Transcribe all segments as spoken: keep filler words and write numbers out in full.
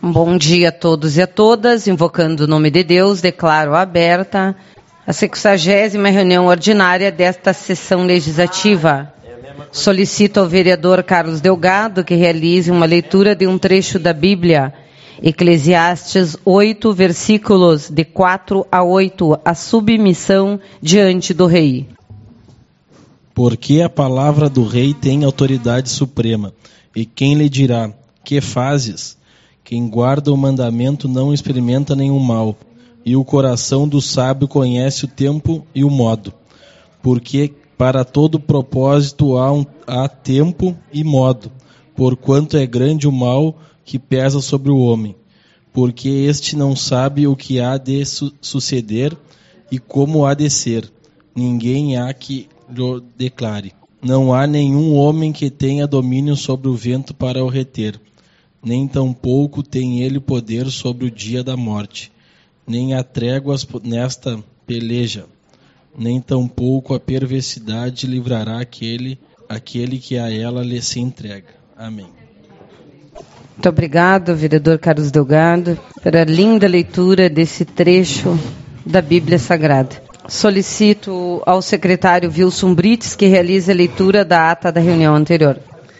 Bom dia a todos e a todas. Invocando o nome de Deus, declaro aberta a sexagésima reunião ordinária desta sessão legislativa. Solicito ao vereador Carlos Delgado que realize uma leitura de um trecho da Bíblia, Eclesiastes oito, versículos de quatro a oito, a submissão diante do rei. Porque a palavra do rei tem autoridade suprema, e quem lhe dirá, que fazes? Quem guarda o mandamento não experimenta nenhum mal, e o coração do sábio conhece o tempo e o modo. Porque para todo propósito há, um, há tempo e modo, porquanto é grande o mal que pesa sobre o homem. Porque este não sabe o que há de su- suceder e como há de ser. Ninguém há que lhe declare. Não há nenhum homem que tenha domínio sobre o vento para o reter, nem tampouco tem ele poder sobre o dia da morte, nem há tréguas nesta peleja, nem tampouco a perversidade livrará aquele, aquele que a ela lhe se entrega. Amém. Muito obrigado, vereador Carlos Delgado, pela linda leitura desse trecho da Bíblia Sagrada. Solicito ao secretário Wilson Brites que realize a leitura da ata da reunião anterior.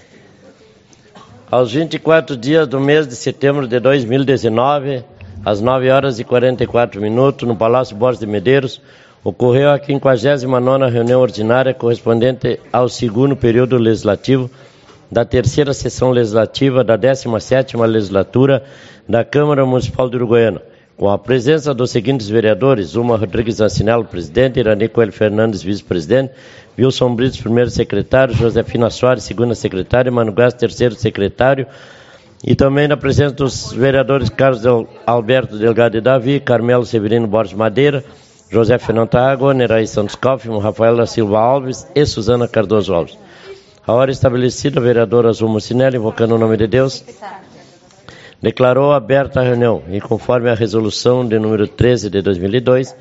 Aos vinte e quatro dias do mês de setembro de dois mil e dezenove, às nove horas e quarenta e quatro minutos, no Palácio Borges de Medeiros, ocorreu a quinquagésima nona reunião ordinária correspondente ao segundo período legislativo da terceira sessão legislativa da décima sétima legislatura da Câmara Municipal de Uruguaiana, com a presença dos seguintes vereadores: Uma Rodrigues Ancinello, presidente; Irani Coelho Fernandes, vice-presidente; Wilson Brites, primeiro secretário; Josefina Soares, segunda secretária; Mano Gás, terceiro secretário, e também na presença dos vereadores Carlos Del Alberto Delgado e Davi, Carmelo Severino Borges Madeira, José Fernando Água, Neray Santos Kaufmann, Rafael da Silva Alves e Suzana Cardoso Alves. A hora estabelecida, a vereadora Zulma Cinelli, invocando o nome de Deus, declarou aberta a reunião e, conforme a resolução de número treze de dois mil e dois,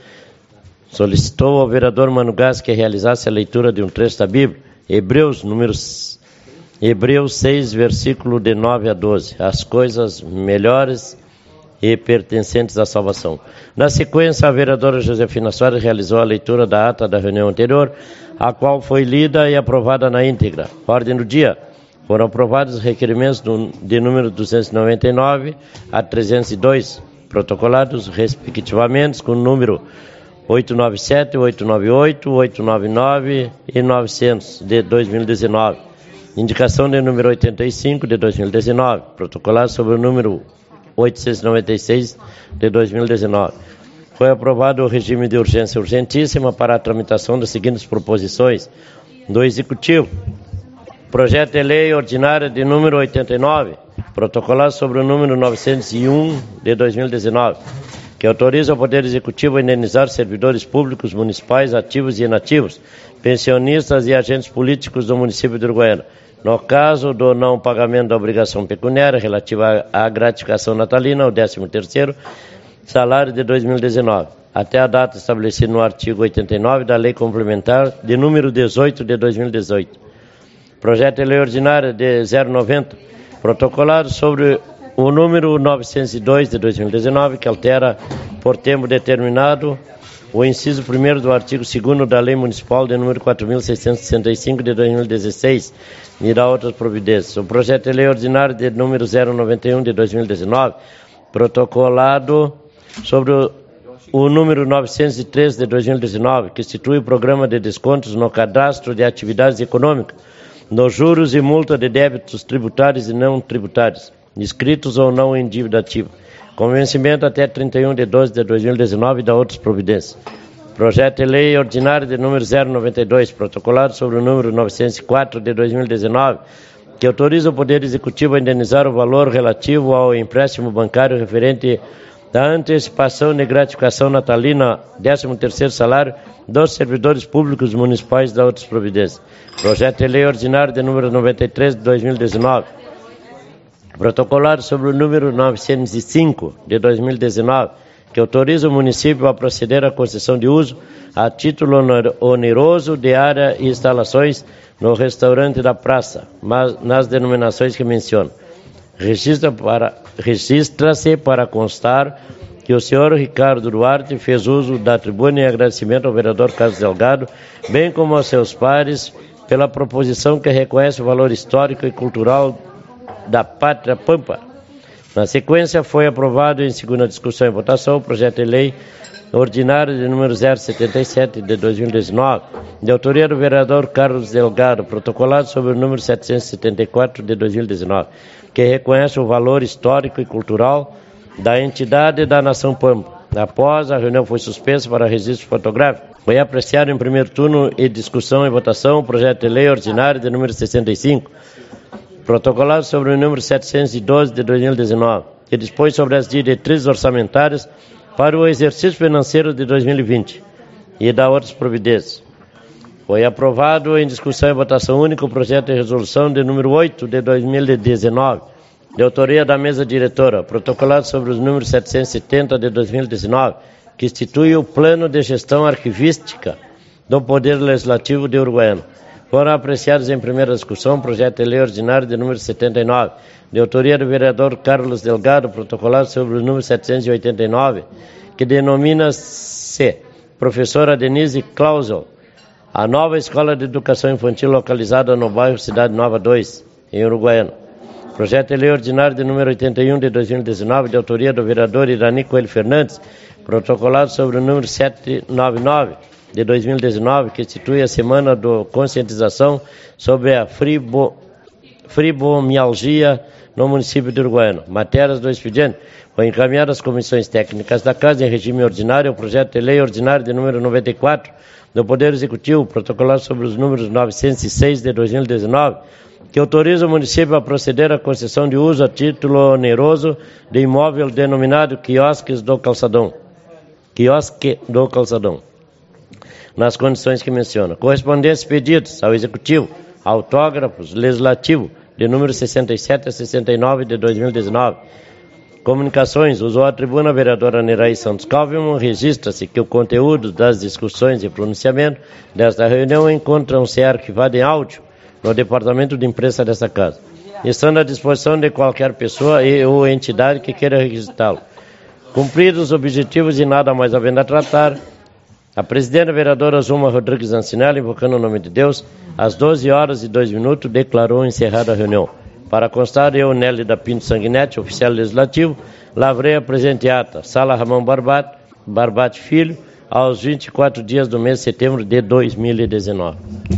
solicitou ao vereador Mano Gás que realizasse a leitura de um trecho da Bíblia, Hebreus, números, Hebreus seis, versículo de nove a doze, as coisas melhores e pertencentes à salvação. Na sequência, a vereadora Josefina Soares realizou a leitura da ata da reunião anterior, a qual foi lida e aprovada na íntegra. Ordem do dia. Foram aprovados os requerimentos do, de número duzentos e noventa e nove a trezentos e dois, protocolados respectivamente com o número oitocentos e noventa e sete, oitocentos e noventa e oito, oitocentos e noventa e nove e novecentos de dois mil e dezenove. Indicação de número oitenta e cinco de dois mil e dezenove, protocolado sobre o número oitocentos e noventa e seis de dois mil e dezenove. Foi aprovado o regime de urgência urgentíssima para a tramitação das seguintes proposições do Executivo. Projeto de lei ordinária de número oitenta e nove, protocolado sobre o número novecentos e um de dois mil e dezenove, que autoriza o Poder Executivo a indenizar servidores públicos municipais ativos e inativos, pensionistas e agentes políticos do município de Uruguaiana, no caso do não pagamento da obrigação pecuniária relativa à gratificação natalina, o décimo terceiro salário de dois mil e dezenove, até a data estabelecida no artigo oitenta e nove da Lei Complementar de número dezoito de dois mil e dezoito. Projeto de lei ordinária de zero noventa, protocolado sobre o número novecentos e dois de dois mil e dezenove, que altera por tempo determinado o inciso primeiro do artigo segundo da Lei Municipal de número quatro mil seiscentos e sessenta e cinco de dois mil e dezesseis e dá outras providências. O projeto de lei ordinário de número zero noventa e um de dois mil e dezenove, protocolado sobre o, o número novecentos e três de dois mil e dezenove, que institui o programa de descontos no cadastro de atividades econômicas, nos juros e multa de débitos tributários e não tributários, inscritos ou não em dívida ativa, com vencimento até trinta e um de doze de dois mil e dezenove e da outras providências. Projeto de lei ordinário de número zero noventa e dois, protocolado sobre o número novecentos e quatro de dois mil e dezenove, que autoriza o Poder Executivo a indenizar o valor relativo ao empréstimo bancário referente da antecipação de gratificação natalina, décimo terceiro salário, dos servidores públicos municipais e da outras providências. Projeto de lei ordinário de número noventa e três de dois mil e dezenove, protocolado sobre o número novecentos e cinco de dois mil e dezenove, que autoriza o município a proceder à concessão de uso a título oneroso de área e instalações no restaurante da praça, mas nas denominações que menciono. Registra para, registra-se para constar que o senhor Ricardo Duarte fez uso da tribuna em agradecimento ao vereador Carlos Delgado, bem como aos seus pares, pela proposição que reconhece o valor histórico e cultural da Pátria Pampa. Na sequência, foi aprovado em segunda discussão e votação o projeto de lei ordinário de número zero setenta e sete de dois mil e dezenove, de autoria do vereador Carlos Delgado, protocolado sobre o número setecentos e setenta e quatro de dois mil e dezenove, que reconhece o valor histórico e cultural da entidade da Nação Pampa. Após, a reunião foi suspensa para registro fotográfico. Foi apreciado em primeiro turno e discussão e votação o projeto de lei ordinário de número sessenta e cinco, protocolado sobre o número setecentos e doze de dois mil e dezenove, que dispõe sobre as diretrizes orçamentárias para o exercício financeiro de dois mil e vinte e da outras providências. Foi aprovado em discussão e votação única o projeto de resolução de número oito de dois mil e dezenove, de autoria da mesa diretora, protocolado sobre os números setecentos e setenta de dois mil e dezenove, que institui o plano de gestão arquivística do Poder Legislativo de Uruguaiana. Foram apreciados em primeira discussão o projeto de lei ordinário de número setenta e nove, de autoria do vereador Carlos Delgado, protocolado sobre o número setecentos e oitenta e nove, que denomina-se Professora Denise Clausel, a nova escola de educação infantil localizada no bairro Cidade Nova dois, em Uruguaiana. Projeto de lei ordinário de número oitenta e um de dois mil e dezenove, de autoria do vereador Irani Coelho Fernandes, protocolado sobre o número setecentos e noventa e nove de dois mil e dezenove, que institui a semana de conscientização sobre a fribo, fibromialgia no município de Uruguaiana. Matérias do expediente foi encaminhado às comissões técnicas da Casa em regime ordinário o projeto de lei ordinário de número noventa e quatro do Poder Executivo, protocolado sobre os números novecentos e seis de dois mil e dezenove, que autoriza o município a proceder à concessão de uso a título oneroso de imóvel denominado Quiosques do Calçadão, Quiosque do Calçadão, nas condições que menciona. Correspondentes pedidos ao Executivo, autógrafos, Legislativo, de número sessenta e sete a sessenta e nove de dois mil e dezenove. Comunicações, usou a tribuna a vereadora Neraí Santos Calvin, registra-se que o conteúdo das discussões e pronunciamento desta reunião encontram-se arquivado em áudio no departamento de imprensa desta casa, estando à disposição de qualquer pessoa e ou entidade que queira registrá-lo. Cumpridos os objetivos e nada mais havendo a tratar, a presidenta vereadora Zuma Rodrigues Ancinelli, invocando o nome de Deus, às doze horas e dois minutos, declarou encerrada a reunião. Para constar, eu, Nelly da Pinto Sanguinetti, oficial legislativo, lavrei a presente ata, Sala Ramon Barbate, Barbate Filho, aos vinte e quatro dias do mês de setembro de dois mil e dezenove.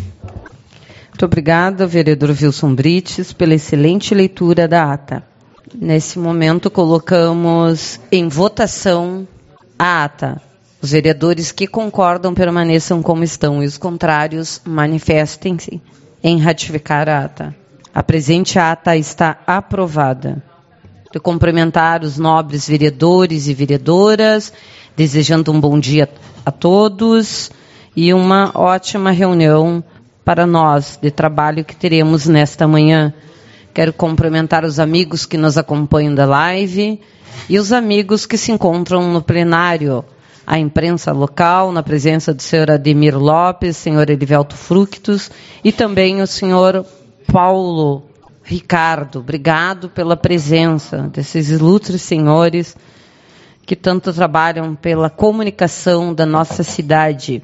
Muito obrigada, vereador Wilson Brites, pela excelente leitura da ata. Nesse momento, colocamos em votação a ata. Os vereadores que concordam permaneçam como estão e os contrários manifestem-se em ratificar a ata. A presente ata está aprovada. Quero cumprimentar os nobres vereadores e vereadoras, desejando um bom dia a todos e uma ótima reunião para nós de trabalho que teremos nesta manhã. Quero cumprimentar os amigos que nos acompanham da live e os amigos que se encontram no plenário, a imprensa local, na presença do senhor Ademir Lopes, senhor Elivelto Fructus e também o senhor Paulo Ricardo. Obrigado pela presença desses ilustres senhores que tanto trabalham pela comunicação da nossa cidade.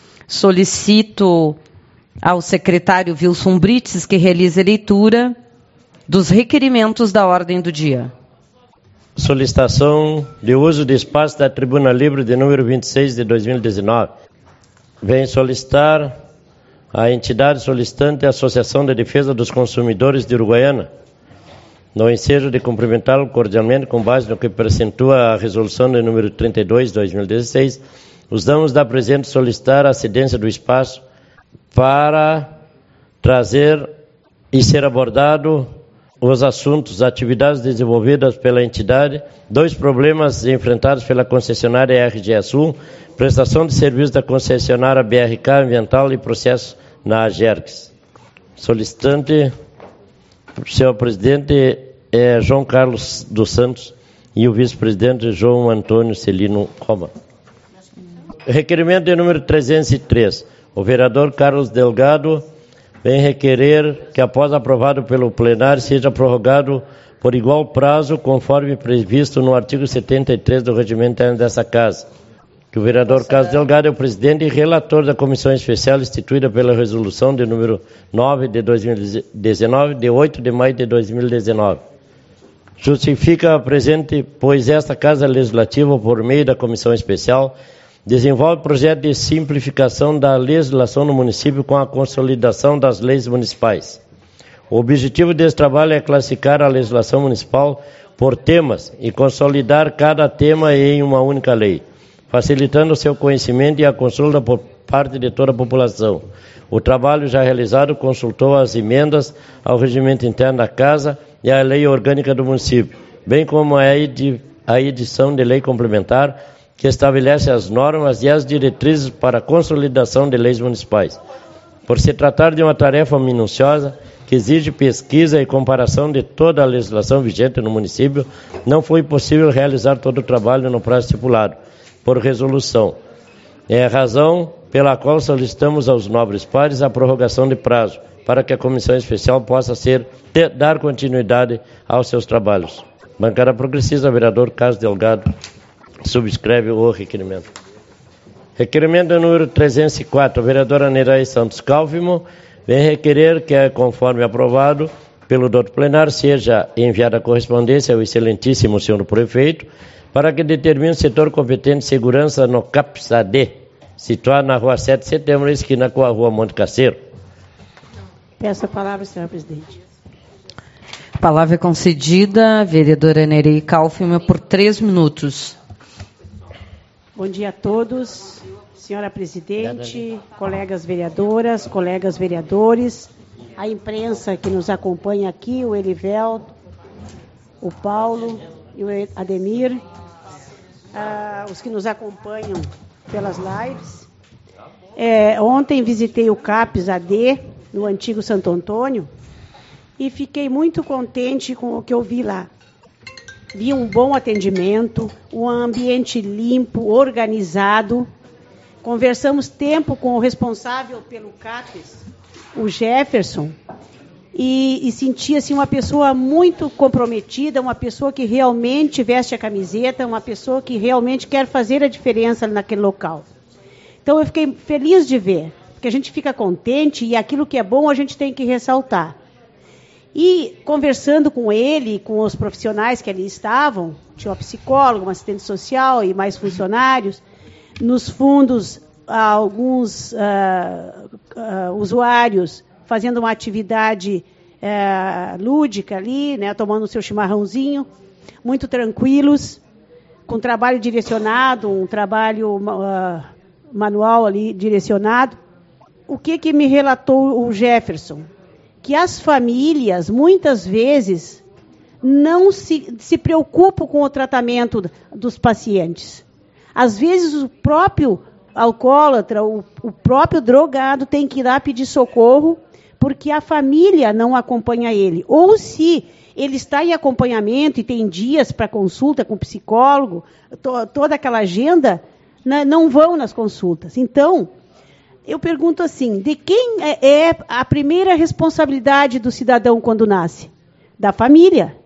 Solicito ao secretário Wilson Brites que realize a leitura dos requerimentos da ordem do dia. Solicitação de uso de espaço da Tribuna Livre de número vinte e seis de dois mil e dezenove. Vem solicitar a entidade solicitante a Associação de Defesa dos Consumidores de Uruguaiana, no ensejo de cumprimentá-lo cordialmente com base no que precentua a resolução de número trinta e dois de dois mil e dezesseis, os damos da presente solicitar a cedência do espaço para trazer e ser abordado os assuntos, atividades desenvolvidas pela entidade, dois problemas enfrentados pela concessionária R G S U, prestação de serviços da concessionária B R K Ambiental e processo na AGERGS. Solicitante, senhor presidente, é João Carlos dos Santos e o vice-presidente João Antônio Celino Roma. Requerimento de número trezentos e três. O vereador Carlos Delgado vem requerer que, após aprovado pelo plenário, seja prorrogado por igual prazo, conforme previsto no artigo setenta e três do regimento interno dessa Casa. Que o vereador Carlos Delgado é o presidente e relator da comissão especial instituída pela resolução de número nove de dois mil e dezenove, de oito de maio de dois mil e dezenove. Justifica a presente, pois esta Casa Legislativa, por meio da comissão especial, desenvolve projeto de simplificação da legislação no município com a consolidação das leis municipais. O objetivo desse trabalho é classificar a legislação municipal por temas e consolidar cada tema em uma única lei, facilitando o seu conhecimento e a consulta por parte de toda a população. O trabalho já realizado consultou as emendas ao regimento interno da Casa e à lei orgânica do município, bem como a edição de lei complementar que estabelece as normas e as diretrizes para a consolidação de leis municipais. Por se tratar de uma tarefa minuciosa que exige pesquisa e comparação de toda a legislação vigente no município, não foi possível realizar todo o trabalho no prazo estipulado por resolução. É a razão pela qual solicitamos aos nobres pares a prorrogação de prazo, para que a comissão especial possa ser, ter, dar continuidade aos seus trabalhos. Bancada Progressista, vereador Carlos Delgado, subscreve o requerimento. Requerimento número trezentos e quatro, vereadora Neray Santos Cálfimo, vem requerer que, conforme aprovado pelo doutor plenário, seja enviada a correspondência ao excelentíssimo senhor prefeito, para que determine o setor competente de segurança no CAPSAD, situado na rua sete de setembro, esquina com a rua Monte Caseiro. Peço a palavra, senhor presidente. A palavra é concedida à vereadora Neray Cálfimo por três minutos. Bom dia a todos, senhora presidente, colegas vereadoras, colegas vereadores, a imprensa que nos acompanha aqui, o Elivelto, o Paulo e o Ademir, ah, os que nos acompanham pelas lives. É, ontem visitei o CAPS-A D, no antigo Santo Antônio, e fiquei muito contente com o que eu vi lá. Vi um bom atendimento, um ambiente limpo, organizado. Conversamos tempo com o responsável pelo CAPS, o Jefferson, e, e sentia-se uma pessoa muito comprometida, uma pessoa que realmente veste a camiseta, uma pessoa que realmente quer fazer a diferença naquele local. Então eu fiquei feliz de ver, porque a gente fica contente e aquilo que é bom a gente tem que ressaltar. E conversando com ele, com os profissionais que ali estavam, tinha uma psicóloga, uma assistente social e mais funcionários, nos fundos, alguns uh, uh, usuários fazendo uma atividade uh, lúdica ali, né, tomando o seu chimarrãozinho, muito tranquilos, com trabalho direcionado, um trabalho uh, manual ali direcionado. O que que me relatou o Jefferson? Que as famílias, muitas vezes, não se, se preocupam com o tratamento dos pacientes. Às vezes, o próprio alcoólatra, o, o próprio drogado tem que ir lá pedir socorro, porque a família não acompanha ele. Ou se ele está em acompanhamento e tem dias para consulta com o psicólogo, to, toda aquela agenda, né, não vão nas consultas. Então, eu pergunto assim, de quem é a primeira responsabilidade do cidadão quando nasce? Da família.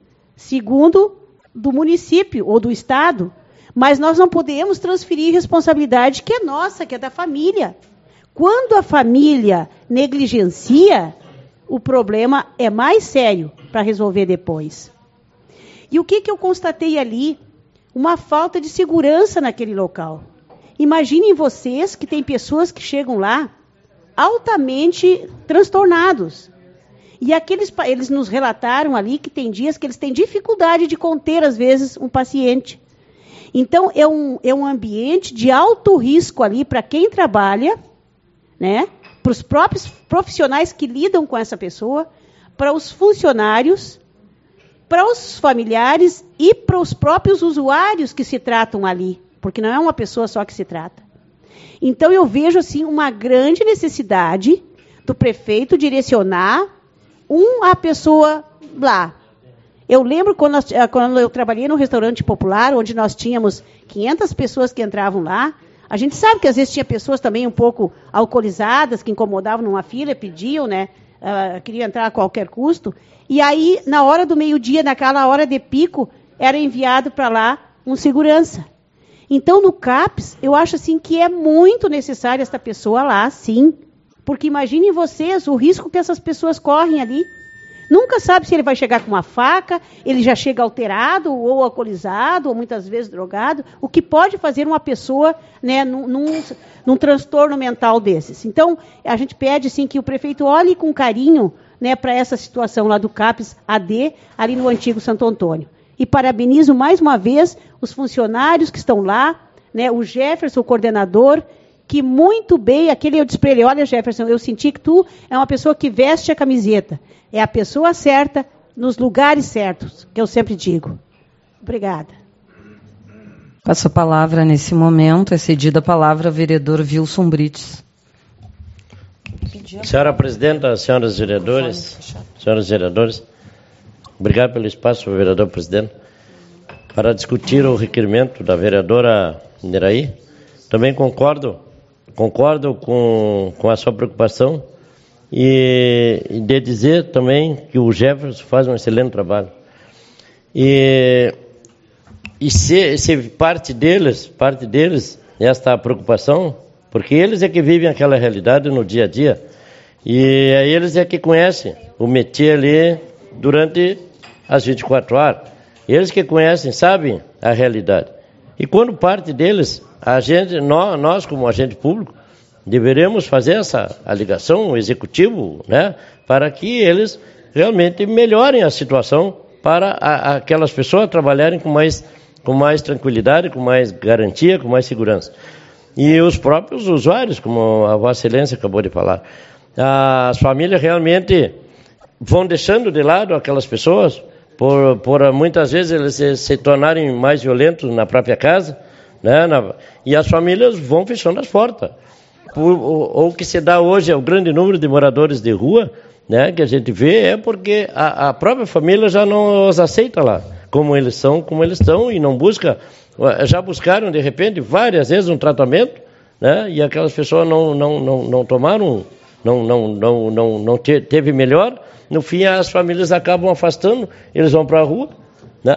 Segundo, do município ou do estado. Mas nós não podemos transferir responsabilidade que é nossa, que é da família. Quando a família negligencia, o problema é mais sério para resolver depois. E o que, que eu constatei ali? Uma falta de segurança naquele local. Imaginem vocês que tem pessoas que chegam lá altamente transtornados. E aqueles, eles nos relataram ali que tem dias que eles têm dificuldade de conter, às vezes, um paciente. Então, é um, é um ambiente de alto risco ali para quem trabalha, né? Para os próprios profissionais que lidam com essa pessoa, para os funcionários, para os familiares e para os próprios usuários que se tratam ali. Porque não é uma pessoa só que se trata. Então, eu vejo, assim, uma grande necessidade do prefeito direcionar uma pessoa lá. Eu lembro quando, nós, quando eu trabalhei num restaurante popular, onde nós tínhamos quinhentas pessoas que entravam lá. A gente sabe que, às vezes, tinha pessoas também um pouco alcoolizadas, que incomodavam numa fila, pediam, né, uh, queria entrar a qualquer custo, e aí, na hora do meio-dia, naquela hora de pico, era enviado para lá um segurança. Então, no CAPS, eu acho assim que é muito necessário essa pessoa lá, sim, porque imaginem vocês o risco que essas pessoas correm ali. Nunca sabe se ele vai chegar com uma faca, ele já chega alterado, ou alcoolizado, ou muitas vezes drogado, o que pode fazer uma pessoa, né, num, num, num transtorno mental desses. Então, a gente pede sim, que o prefeito olhe com carinho, né, para essa situação lá do CAPS A D, ali no antigo Santo Antônio. E parabenizo mais uma vez os funcionários que estão lá, né, o Jefferson, o coordenador, que muito bem, aquele eu disse para ele, olha Jefferson, eu senti que tu é uma pessoa que veste a camiseta. É a pessoa certa, nos lugares certos, que eu sempre digo. Obrigada. Passo a palavra nesse momento, é cedida a palavra ao vereador Wilson Brites. Senhora Presidenta, senhoras vereadores, senhoras vereadores, obrigado pelo espaço, vereador presidente, para discutir o requerimento da vereadora Neraí. Também concordo, concordo com, com a sua preocupação e, e de dizer também que o Jefferson faz um excelente trabalho. E, e se, se parte deles, parte deles, esta preocupação, porque eles é que vivem aquela realidade no dia a dia, e eles é que conhecem o métier ali durante as vinte e quatro horas. Eles que conhecem, sabem a realidade. E quando parte deles, a gente, nós, nós como agente público, deveremos fazer essa a ligação, o executivo, né, para que eles realmente melhorem a situação para a, aquelas pessoas trabalharem com mais, com mais tranquilidade, com mais garantia, com mais segurança. E os próprios usuários, como a Vossa Excelência acabou de falar. As famílias realmente vão deixando de lado aquelas pessoas, por, por muitas vezes eles se, se tornarem mais violentos na própria casa, né, na, e as famílias vão fechando as portas. Por, o, o que se dá hoje é o grande número de moradores de rua, né, que a gente vê, é porque a, a própria família já não os aceita lá, como eles são, como eles estão, e não busca, já buscaram de repente várias vezes um tratamento, né, e aquelas pessoas não, não, não, não tomaram, não, não, não, não, não te, teve melhor, no fim as famílias acabam afastando, eles vão para a rua, né,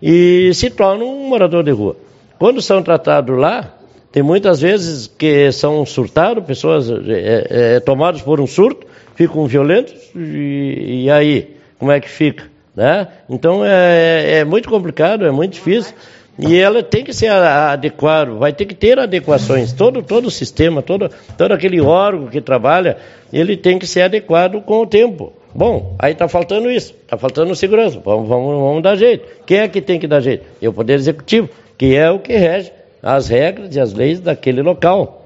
e se tornam um morador de rua. Quando são tratados lá, tem muitas vezes que são surtados, pessoas é, é, tomadas por um surto, ficam violentos, e, e aí, como é que fica? Né? Então é, é muito complicado, é muito difícil, e ela tem que ser adequada, vai ter que ter adequações, todo, todo o sistema, todo, todo aquele órgão que trabalha, ele tem que ser adequado com o tempo. Bom, aí está faltando isso, está faltando segurança, vamos, vamos, vamos dar jeito. Quem é que tem que dar jeito? É o Poder Executivo, que é o que rege as regras e as leis daquele local.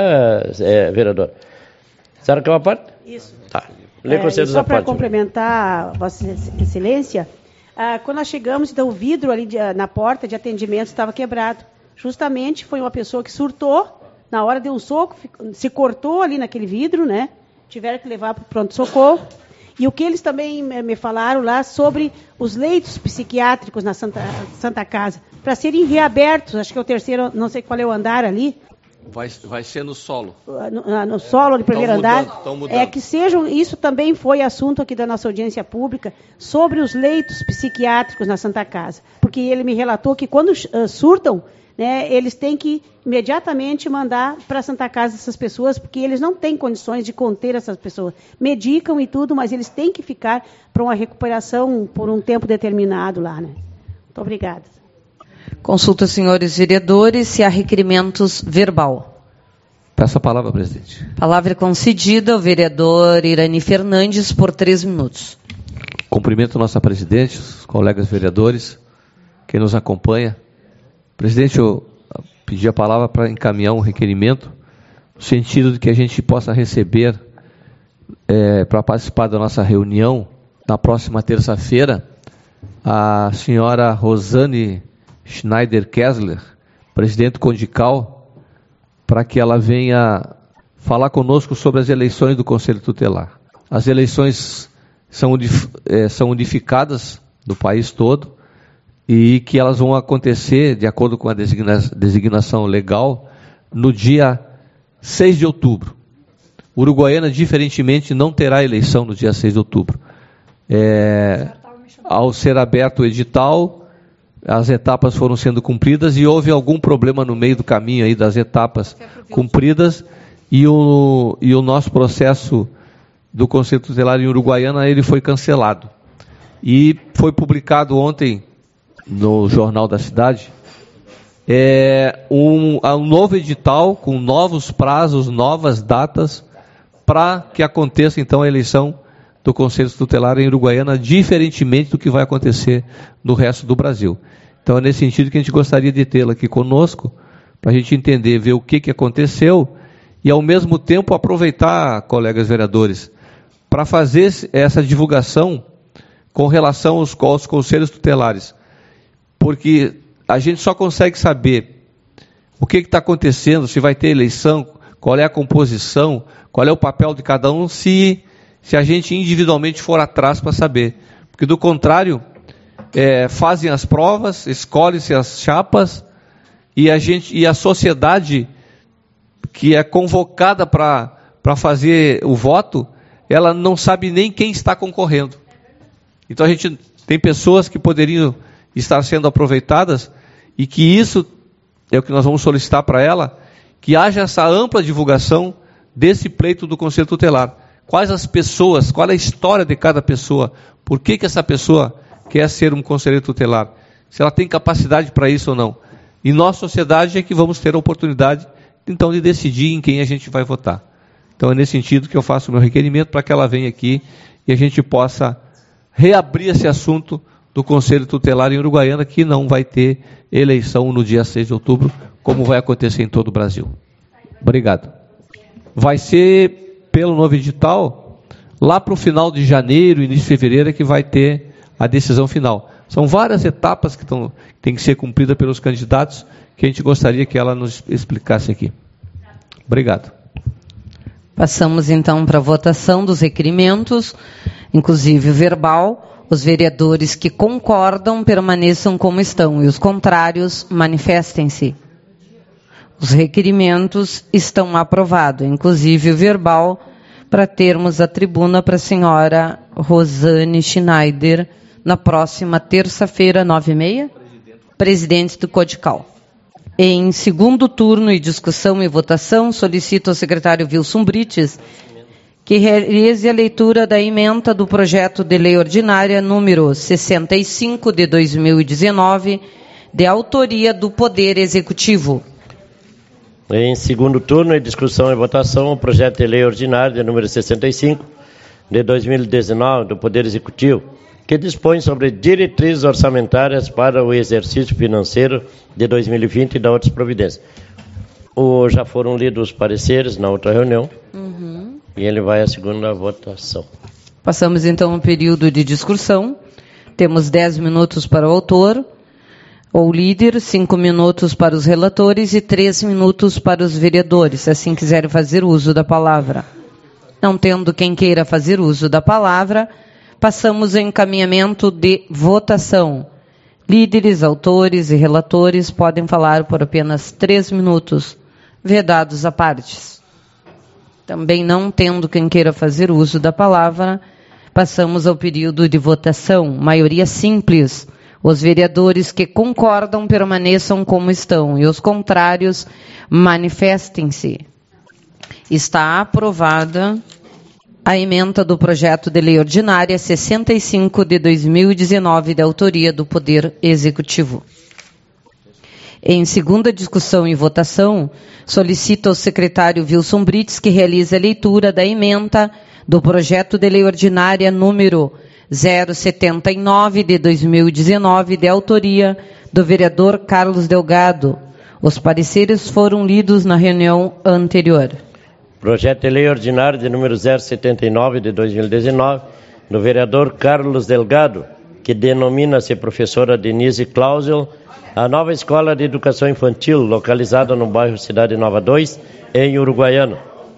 É, é vereador. Será que é uma parte? Isso. Tá. Lê É, só para complementar, Vossa Excelência, ah, quando nós chegamos, então o vidro ali de, na porta de atendimento estava quebrado. Justamente foi uma pessoa que surtou, na hora deu um soco, se cortou ali naquele vidro, né? Tiveram que levar para o pronto-socorro. E o que eles também me falaram lá sobre os leitos psiquiátricos na Santa, Santa Casa, para serem reabertos, acho que é o terceiro, não sei qual é o andar ali. Vai, vai ser no solo. No, no solo, no primeiro mudando, andar. tão mudando. É que sejam, isso também foi assunto aqui da nossa audiência pública, sobre os leitos psiquiátricos na Santa Casa. Porque ele me relatou que quando uh, surtam, né, eles têm que imediatamente mandar para a Santa Casa essas pessoas, porque eles não têm condições de conter essas pessoas. Medicam e tudo, mas eles têm que ficar para uma recuperação por um tempo determinado lá, né? Muito obrigada. Consulta, senhores vereadores, se há requerimentos verbal. Peço a palavra, presidente. Palavra concedida ao vereador Irani Fernandes por três minutos. Cumprimento nossa presidente, os colegas vereadores, quem nos acompanha. Presidente, eu pedi a palavra para encaminhar um requerimento, no sentido de que a gente possa receber, é, para participar da nossa reunião, na próxima terça-feira, a senhora Rosane Schneider-Kessler, presidente Condical, para que ela venha falar conosco sobre as eleições do Conselho Tutelar. As eleições são, é, são unificadas do país todo, e que elas vão acontecer, de acordo com a designa- designação legal, no dia seis de outubro. Uruguaiana, diferentemente, não terá eleição no dia seis de outubro. É, ao ser aberto o edital, as etapas foram sendo cumpridas e houve algum problema no meio do caminho aí das etapas cumpridas e o, e o nosso processo do Conselho Tutelar em Uruguaiana, ele foi cancelado. E foi publicado ontem no Jornal da Cidade é, um, um novo edital com novos prazos, novas datas para que aconteça então a eleição do Conselho Tutelar em Uruguaiana, diferentemente do que vai acontecer no resto do Brasil. Então é nesse sentido que a gente gostaria de tê-la aqui conosco, para a gente entender, ver o que, que aconteceu e ao mesmo tempo aproveitar, colegas vereadores, para fazer essa divulgação com relação aos, aos conselhos tutelares, porque a gente só consegue saber o que está acontecendo, se vai ter eleição, qual é a composição, qual é o papel de cada um, se, se a gente individualmente for atrás para saber. Porque do contrário, é, fazem as provas, escolhem-se as chapas, e a, gente, e a sociedade que é convocada para fazer o voto, ela não sabe nem quem está concorrendo. Então a gente tem pessoas que poderiam estar sendo aproveitadas e que isso é o que nós vamos solicitar para ela, que haja essa ampla divulgação desse pleito do Conselho Tutelar. Quais as pessoas, qual é a história de cada pessoa, por que, que essa pessoa quer ser um conselheiro tutelar, se ela tem capacidade para isso ou não. E nós, sociedade, é que vamos ter a oportunidade, então, de decidir em quem a gente vai votar. Então é nesse sentido que eu faço o meu requerimento para que ela venha aqui e a gente possa reabrir esse assunto do Conselho Tutelar em Uruguaiana, que não vai ter eleição no dia seis de outubro, como vai acontecer em todo o Brasil. Obrigado. Vai ser, pelo novo edital, lá para o final de janeiro, início de fevereiro, é que vai ter a decisão final. São várias etapas que tão, têm que ser cumpridas pelos candidatos, que a gente gostaria que ela nos explicasse aqui. Obrigado. Passamos então para a votação dos requerimentos, inclusive verbal. Os vereadores que concordam permaneçam como estão e os contrários manifestem-se. Os requerimentos estão aprovados, inclusive o verbal, para termos a tribuna para a senhora Rosane Schneider na próxima terça-feira, nove e meia, presidente do CODICAL. Em segundo turno e discussão e votação, solicito ao secretário Wilson Brites que realize a leitura da ementa do projeto de lei ordinária número sessenta e cinco de dois mil e dezenove, de autoria do Poder Executivo. Em segundo turno e discussão e votação, o projeto de lei ordinária de número sessenta e cinco de dois mil e dezenove do Poder Executivo, que dispõe sobre diretrizes orçamentárias para o exercício financeiro de dois mil e vinte e da outras providências. O, já foram lidos os pareceres na outra reunião. Uhum. E ele vai à segunda votação. Passamos então ao período de discussão. Temos dez minutos para o autor ou líder, cinco minutos para os relatores e três minutos para os vereadores, se assim quiserem fazer uso da palavra. Não tendo quem queira fazer uso da palavra, passamos ao encaminhamento de votação. Líderes, autores e relatores podem falar por apenas três minutos, vedados a partes. Também não tendo quem queira fazer uso da palavra, passamos ao período de votação. Maioria simples. Os vereadores que concordam permaneçam como estão e os contrários manifestem-se. Está aprovada a ementa do projeto de lei ordinária sessenta e cinco de dois mil e dezenove, de autoria do Poder Executivo. Em segunda discussão e votação, solicito ao secretário Wilson Brites que realize a leitura da ementa do projeto de lei ordinária número zero setenta e nove de dois mil e dezenove, de autoria do vereador Carlos Delgado. Os pareceres foram lidos na reunião anterior. Projeto de lei ordinário de número zero setenta e nove de dois mil e dezenove, do vereador Carlos Delgado, que denomina-se professora Denise Clausel, a nova escola de educação infantil, localizada no bairro Cidade Nova dois, em Uruguaiana.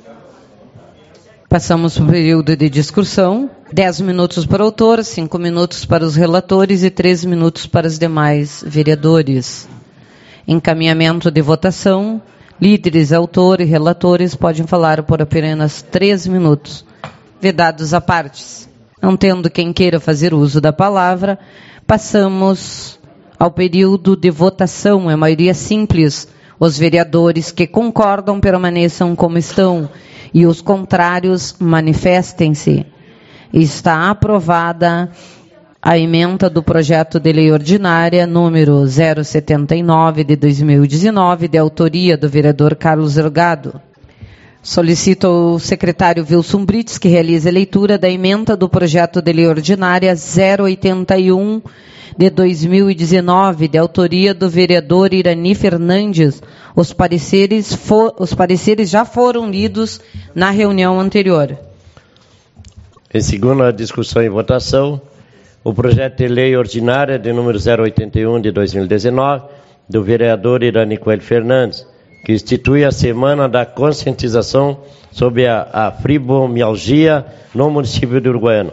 Passamos para o período de discussão. Dez minutos para o autor, cinco minutos para os relatores e três minutos para os demais vereadores. Encaminhamento de votação. Líderes, autor e relatores podem falar por apenas três minutos, vedados a partes. Não tendo quem queira fazer uso da palavra, passamos ao período de votação. É maioria simples. Os vereadores que concordam permaneçam como estão e os contrários manifestem-se. Está aprovada a emenda do projeto de lei ordinária número zero setenta e nove de dois mil e dezenove, de autoria do vereador Carlos Delgado. Solicito ao secretário Wilson Brites que realize a leitura da emenda do projeto de lei ordinária zero oitenta e um de dois mil e dezenove, de autoria do vereador Irani Fernandes. Os pareceres, for, os pareceres já foram lidos na reunião anterior. Em segunda discussão e votação, o projeto de lei ordinária de número zero oitenta e um de dois mil e dezenove, do vereador Irani Coelho Fernandes, que institui a Semana da Conscientização sobre a, a Fibromialgia no município de Uruguaiana.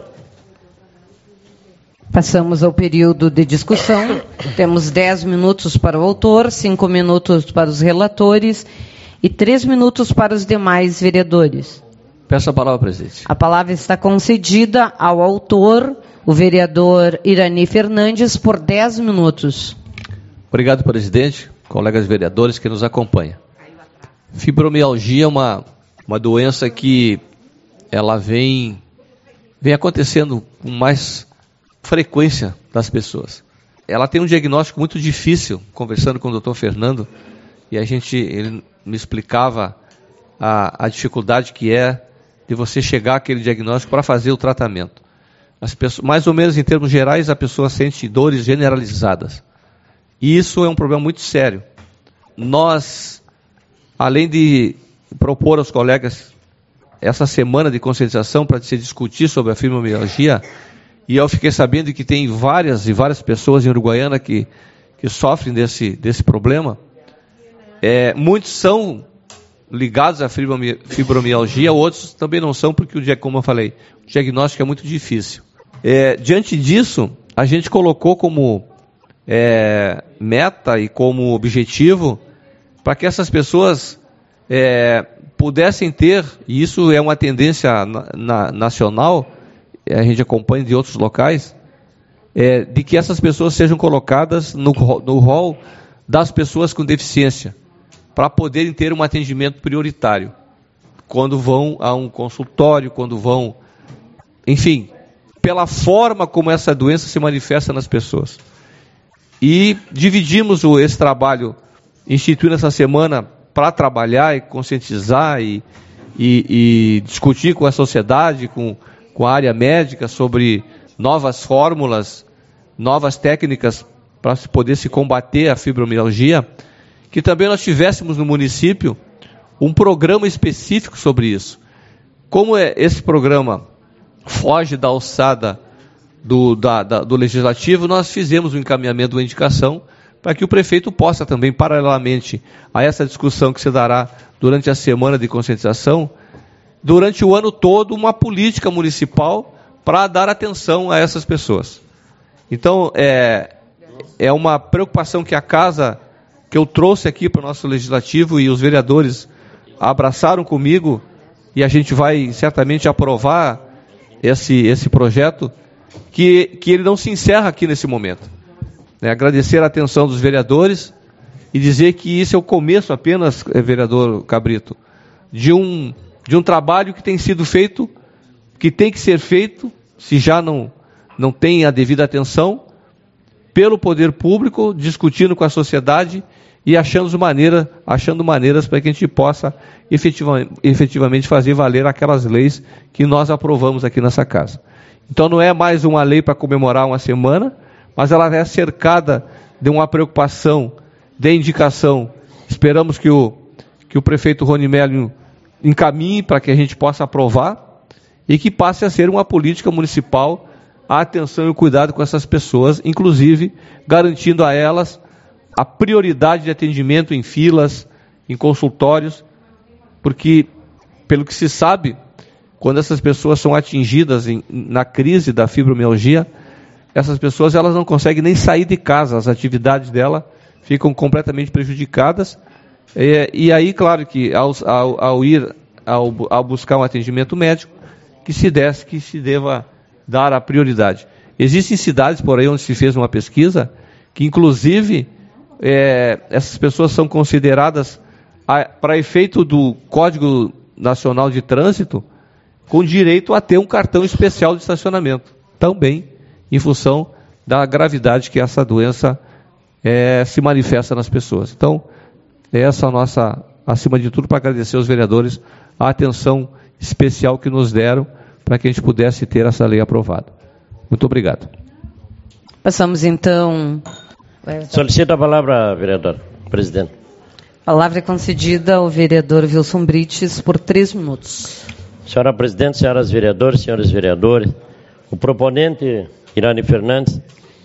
Passamos ao período de discussão. Temos dez minutos para o autor, cinco minutos para os relatores e três minutos para os demais vereadores. Peço a palavra, presidente. A palavra está concedida ao autor, o vereador Irani Fernandes, por dez minutos. Obrigado, presidente, colegas vereadores que nos acompanham. Fibromialgia é uma, uma doença que ela vem, vem acontecendo com mais frequência das pessoas. Ela tem um diagnóstico muito difícil. Conversando com o doutor Fernando, e a gente, ele me explicava a, a dificuldade que é de você chegar àquele diagnóstico para fazer o tratamento. As pessoas, mais ou menos em termos gerais, a pessoa sente dores generalizadas. E isso é um problema muito sério. Nós, além de propor aos colegas essa semana de conscientização para se discutir sobre a fibromialgia, e eu fiquei sabendo que tem várias e várias pessoas em Uruguaiana que, que sofrem desse, desse problema, é, muitos são ligados à fibromialgia, outros também não são, porque, como eu falei, o diagnóstico é muito difícil. É, diante disso, a gente colocou como é, meta e como objetivo para que essas pessoas é, pudessem ter, e isso é uma tendência na, na, nacional, a gente acompanha de outros locais, é, de que essas pessoas sejam colocadas no, no rol das pessoas com deficiência, para poderem ter um atendimento prioritário, quando vão a um consultório, quando vão, enfim, pela forma como essa doença se manifesta nas pessoas. E dividimos o, esse trabalho, instituindo essa semana para trabalhar e conscientizar e, e, e discutir com a sociedade, com, com a área médica, sobre novas fórmulas, novas técnicas para poder se combater a fibromialgia, que também nós tivéssemos no município um programa específico sobre isso. Como é, esse programa foge da alçada do, da, da, do legislativo, nós fizemos um encaminhamento, uma indicação, para que o prefeito possa também, paralelamente a essa discussão que se dará durante a semana de conscientização, durante o ano todo, uma política municipal para dar atenção a essas pessoas. Então, é, é uma preocupação que a casa, que eu trouxe aqui para o nosso legislativo, e os vereadores abraçaram comigo, e a gente vai certamente aprovar esse, esse projeto, que, que ele não se encerra aqui nesse momento. É, agradecer a atenção dos vereadores e dizer que isso é o começo apenas, vereador Cabrito, de um, de um trabalho que tem sido feito, que tem que ser feito, se já não, não tem a devida atenção, pelo poder público, discutindo com a sociedade e achando, maneira, achando maneiras para que a gente possa efetivamente, efetivamente fazer valer aquelas leis que nós aprovamos aqui nessa casa. Então não é mais uma lei para comemorar uma semana, mas ela é cercada de uma preocupação, de indicação. Esperamos que o, que o prefeito Rony Melo encaminhe para que a gente possa aprovar e que passe a ser uma política municipal a atenção e o cuidado com essas pessoas, inclusive garantindo a elas a prioridade de atendimento em filas, em consultórios, porque, pelo que se sabe, quando essas pessoas são atingidas em, na crise da fibromialgia, essas pessoas elas não conseguem nem sair de casa, as atividades dela ficam completamente prejudicadas É, e aí, claro que ao, ao, ao ir, ao, ao buscar um atendimento médico, que se desse, que se deva dar a prioridade. Existem cidades por aí onde se fez uma pesquisa, que inclusive é, essas pessoas são consideradas, para efeito do Código Nacional de Trânsito, com direito a ter um cartão especial de estacionamento, também em função da gravidade que essa doença é, se manifesta nas pessoas. Então, essa é a nossa, acima de tudo, para agradecer aos vereadores a atenção especial que nos deram para que a gente pudesse ter essa lei aprovada. Muito obrigado. Passamos então... Solicito a palavra, vereador, presidente. A palavra é concedida ao vereador Wilson Brites por três minutos. Senhora presidente, senhoras vereadoras, senhores vereadores, o proponente Irani Fernandes,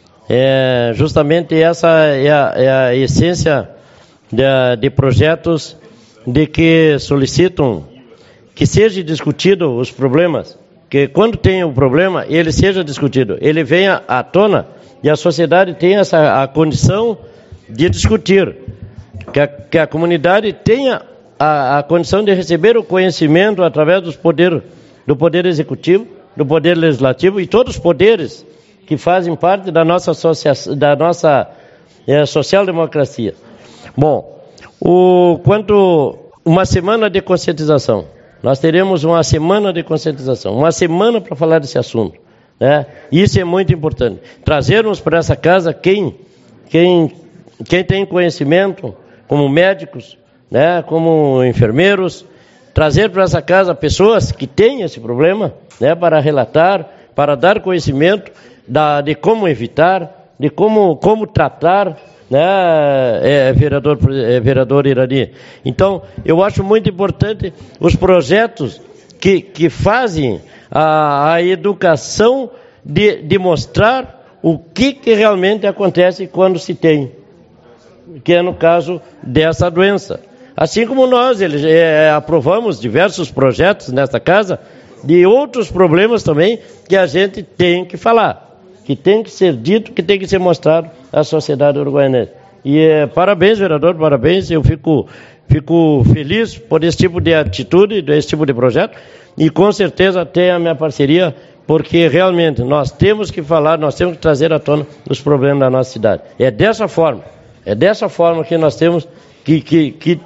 é justamente essa é a, é a essência de, de projetos de que solicitam que seja discutido os problemas, que quando tem um problema, ele seja discutido, ele venha à tona e a sociedade tenha essa a condição de discutir, que a, que a comunidade tenha a, a condição de receber o conhecimento através dos poder, do poder executivo, do poder legislativo e todos os poderes que fazem parte da nossa, associa, da nossa é, social-democracia. Bom, o, quanto uma semana de conscientização, nós teremos uma semana de conscientização, uma semana para falar desse assunto, né? Isso é muito importante. Trazermos para essa casa quem, quem, quem tem conhecimento, como médicos, né? Como enfermeiros, trazer para essa casa pessoas que têm esse problema, né? Para relatar, para dar conhecimento da, de como evitar, de como, como tratar, né, é, vereador, é, vereador Irani. Então, eu acho muito importante os projetos que, que fazem a, a educação de, de mostrar o que, que realmente acontece quando se tem, que é no caso dessa doença. Assim como nós eles, é, aprovamos diversos projetos nesta casa de outros problemas também que a gente tem que falar, que tem que ser dito, que tem que ser mostrado à sociedade uruguaiana. E é, parabéns, vereador, parabéns, eu fico, fico feliz por esse tipo de atitude, desse tipo de projeto, e com certeza tem a minha parceria, porque realmente nós temos que falar, nós temos que trazer à tona os problemas da nossa cidade. É dessa forma, é dessa forma que nós temos que, que, que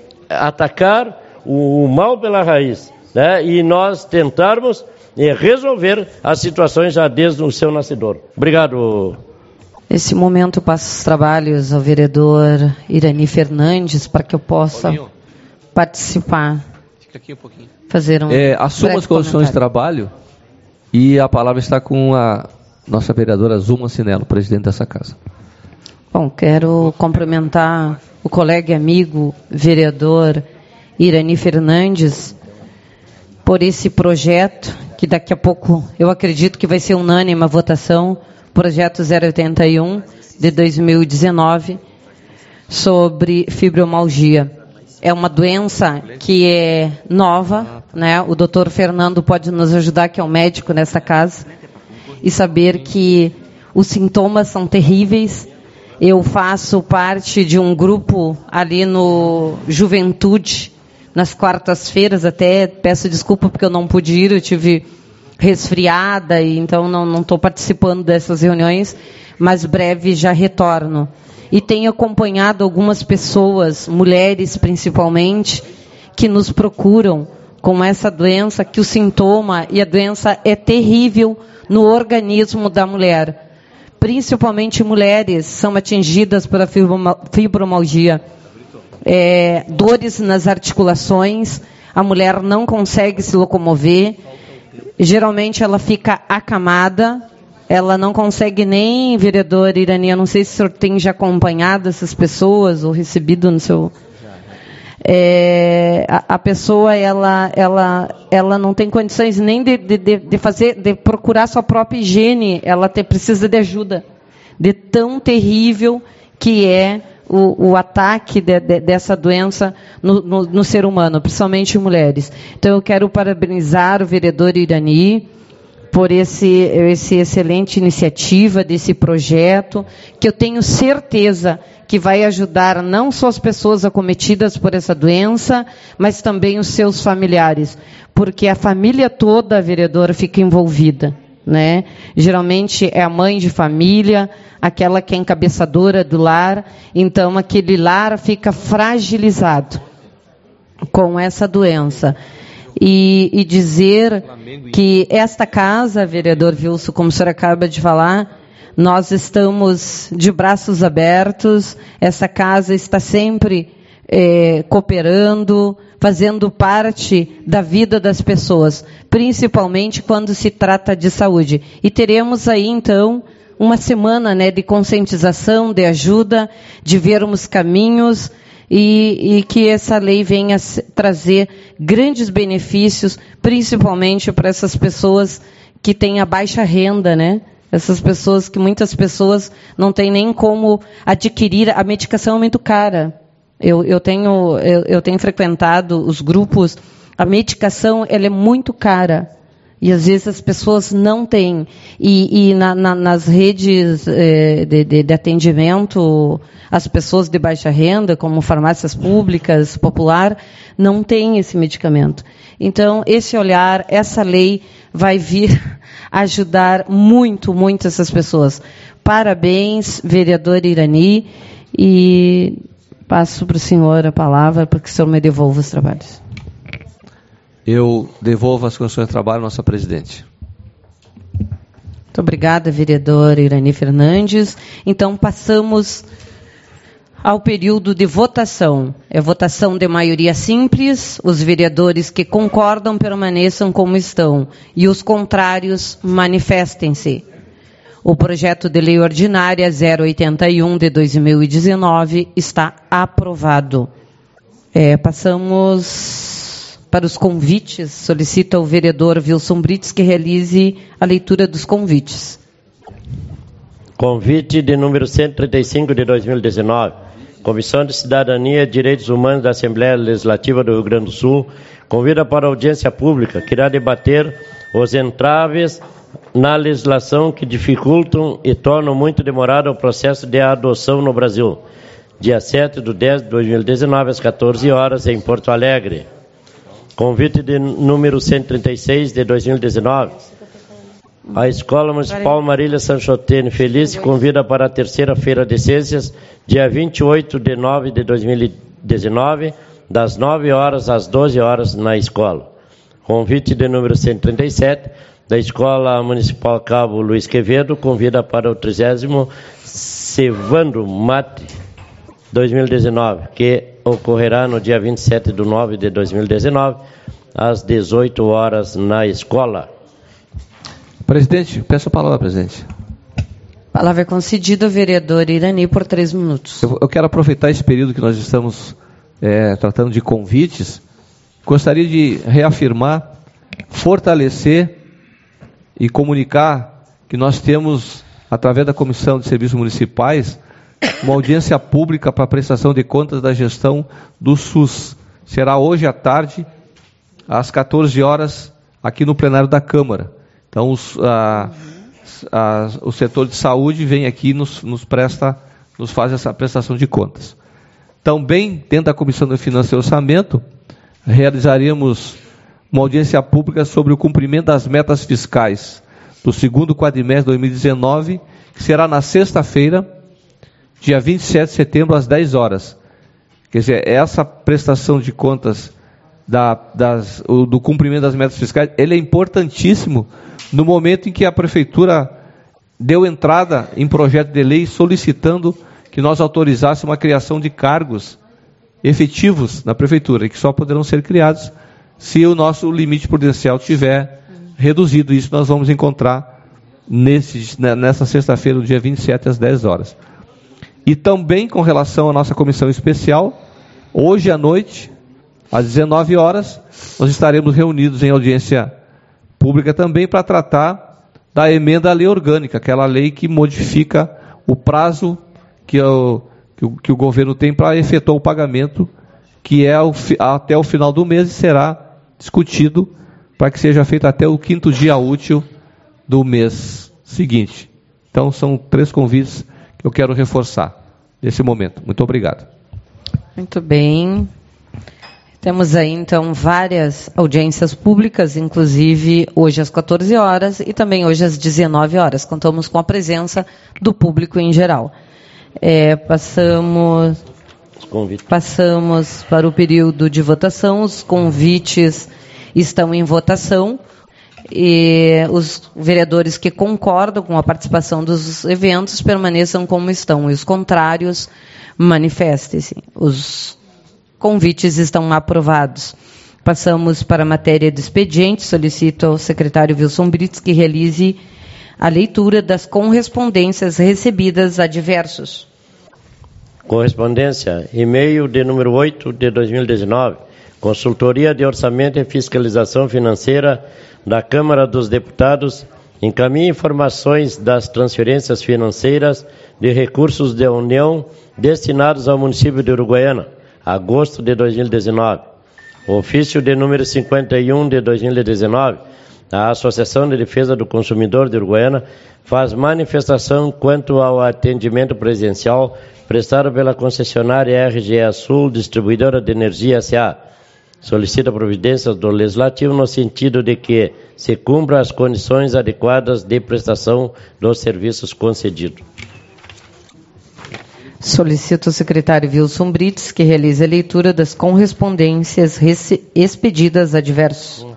atacar o, o mal pela raiz, né? E nós tentarmos é resolver as situações já desde o seu nascedor. Obrigado. Nesse momento, eu passo os trabalhos ao vereador Irani Fernandes para que eu possa Paulinho. participar. Fica aqui um pouquinho. Fazer um é, assuma as condições de trabalho e a palavra está com a nossa vereadora Zuma Sinello, presidente dessa casa. Bom, quero cumprimentar o colega e amigo vereador Irani Fernandes por esse projeto, que daqui a pouco eu acredito que vai ser unânime a votação, projeto zero oitenta e um de dois mil e dezenove, sobre fibromialgia. É uma doença que é nova, né? O doutor Fernando pode nos ajudar, que é o médico nessa casa, e saber que os sintomas são terríveis. Eu faço parte de um grupo ali no Juventude, nas quartas-feiras, até peço desculpa porque eu não pude ir, eu tive resfriada e então não estou participando dessas reuniões, mas breve já retorno. E tenho acompanhado algumas pessoas, mulheres principalmente, que nos procuram com essa doença, que o sintoma e a doença é terrível no organismo da mulher. Principalmente mulheres são atingidas pela fibromialgia. É, dores nas articulações, a mulher não consegue se locomover, geralmente ela fica acamada, ela não consegue nem, vereador Irani, eu não sei se o senhor tem já acompanhado essas pessoas ou recebido no seu... É, a, a pessoa ela, ela, ela não tem condições nem de, de, de fazer, de procurar sua própria higiene, ela te, precisa de ajuda, de tão terrível que é o, o ataque de, de, dessa doença no, no, no ser humano, principalmente em mulheres. Então eu quero parabenizar o vereador Irani por esse, esse excelente iniciativa desse projeto, que eu tenho certeza que vai ajudar não só as pessoas acometidas por essa doença, mas também os seus familiares, porque a família toda, vereadora, fica envolvida, né? Geralmente é a mãe de família, aquela que é encabeçadora do lar, então aquele lar fica fragilizado com essa doença. E, e dizer que esta casa, vereador Wilson, como o senhor acaba de falar, nós estamos de braços abertos, essa casa está sempre é, cooperando, fazendo parte da vida das pessoas, principalmente quando se trata de saúde. E teremos aí, então, uma semana, né, de conscientização, de ajuda, de vermos caminhos, E, e que essa lei venha trazer grandes benefícios, principalmente para essas pessoas que têm a baixa renda, né? Essas pessoas que muitas pessoas não têm nem como adquirir, a medicação é muito cara. Eu, eu, tenho, eu, eu tenho frequentado os grupos, a medicação ela é muito cara. E às vezes as pessoas não têm. E, e na, na, nas redes eh, de, de, de atendimento, as pessoas de baixa renda, como farmácias públicas, popular, não têm esse medicamento. Então, esse olhar, essa lei vai vir ajudar muito, muito essas pessoas. Parabéns, vereador Irani, e passo para o senhor a palavra, para que o senhor me devolva os trabalhos. Eu devolvo as condições de trabalho, nossa presidente. Muito obrigada, vereadora Irani Fernandes. Então, passamos ao período de votação. É votação de maioria simples. Os vereadores que concordam permaneçam como estão. E os contrários manifestem-se. O projeto de lei ordinária zero oitenta e um de dois mil e dezenove está aprovado. É, passamos para os convites. Solicita o vereador Wilson Brites que realize a leitura dos convites. Convite de número cento e trinta e cinco de dois mil e dezenove. Comissão de Cidadania e Direitos Humanos da Assembleia Legislativa do Rio Grande do Sul convida para audiência pública que irá debater os entraves na legislação que dificultam e tornam muito demorado o processo de adoção no Brasil. Dia sete de dez de dois mil e dezenove, às quatorze horas, em Porto Alegre. Convite de número cento e trinta e seis de dois mil e dezenove. A Escola Municipal Marília Sanchotene Feliz convida para a terceira Feira de Ciências, dia vinte e oito de nove de dois mil e dezenove, das nove horas às doze horas na escola. Convite de número cento e trinta e sete, da Escola Municipal Cabo Luiz Quevedo, convida para o trigésimo Cevando Mate dois mil e dezenove, que ocorrerá no dia vinte e sete de nove de dois mil e dezenove, às dezoito horas na escola. Presidente, peço a palavra, presidente. A palavra é concedida ao vereador Irani por três minutos. Eu, eu quero aproveitar esse período que nós estamos é, tratando de convites. Gostaria de reafirmar, fortalecer e comunicar que nós temos, através da Comissão de Serviços Municipais, uma audiência pública para a prestação de contas da gestão do SUS. Será hoje à tarde, às quatorze horas, aqui no plenário da Câmara. Então, os, a, a, o setor de saúde vem aqui e nos, nos presta, nos faz essa prestação de contas. Também, dentro da Comissão de Finanças e Orçamento, realizaremos uma audiência pública sobre o cumprimento das metas fiscais do segundo quadrimestre de dois mil e dezenove, que será na sexta-feira, dia vinte e sete de setembro, às dez horas. Quer dizer, essa prestação de contas da, das, o, do cumprimento das metas fiscais, ele é importantíssimo no momento em que a Prefeitura deu entrada em projeto de lei solicitando que nós autorizássemos a criação de cargos efetivos na Prefeitura, e que só poderão ser criados se o nosso limite prudencial tiver reduzido. Isso nós vamos encontrar nesse, nessa sexta-feira, no dia vinte e sete, às dez horas. E também com relação à nossa comissão especial, hoje à noite, às dezenove horas, nós estaremos reunidos em audiência pública também para tratar da emenda à lei orgânica, aquela lei que modifica o prazo que o, que o, que o governo tem para efetuar o pagamento, que é o, até o final do mês, e será discutido para que seja feito até o quinto dia útil do mês seguinte. Então, são três convites que eu quero reforçar nesse momento. Muito obrigado. Muito bem. Temos aí, então, várias audiências públicas, inclusive hoje às quatorze horas e também hoje às dezenove horas. Contamos com a presença do público em geral. É, passamos, passamos para o período de votação. Os convites estão em votação. E os vereadores que concordam com a participação dos eventos permaneçam como estão. E os contrários, manifestem-se. Os convites estão aprovados. Passamos para a matéria de expediente. Solicito ao secretário Wilson Brits que realize a leitura das correspondências recebidas a diversos. Correspondência, e-mail de número oito de dois mil e dezenove, Consultoria de Orçamento e Fiscalização Financeira da Câmara dos Deputados, encaminha informações das transferências financeiras de recursos da União destinados ao município de Uruguaiana, agosto de dois mil e dezenove. Ofício de número cinquenta e um de dois mil e dezenove, a Associação de Defesa do Consumidor de Uruguaiana faz manifestação quanto ao atendimento presencial prestado pela concessionária R G E Sul, Distribuidora de Energia S A. Solicita providências do Legislativo no sentido de que se cumpra as condições adequadas de prestação dos serviços concedidos. Solicito ao secretário Wilson Brits que realize a leitura das correspondências expedidas a diversos.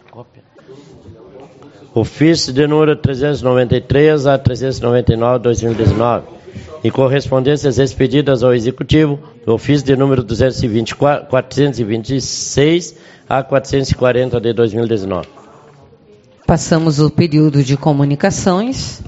Ofício de número trezentos e noventa e três a trezentos e noventa e nove de dois mil e dezenove. E correspondências expedidas ao Executivo, ofício de número duzentos e vinte e quatro, quatrocentos e vinte e seis a quatrocentos e quarenta de dois mil e dezenove. Passamos o período de comunicações.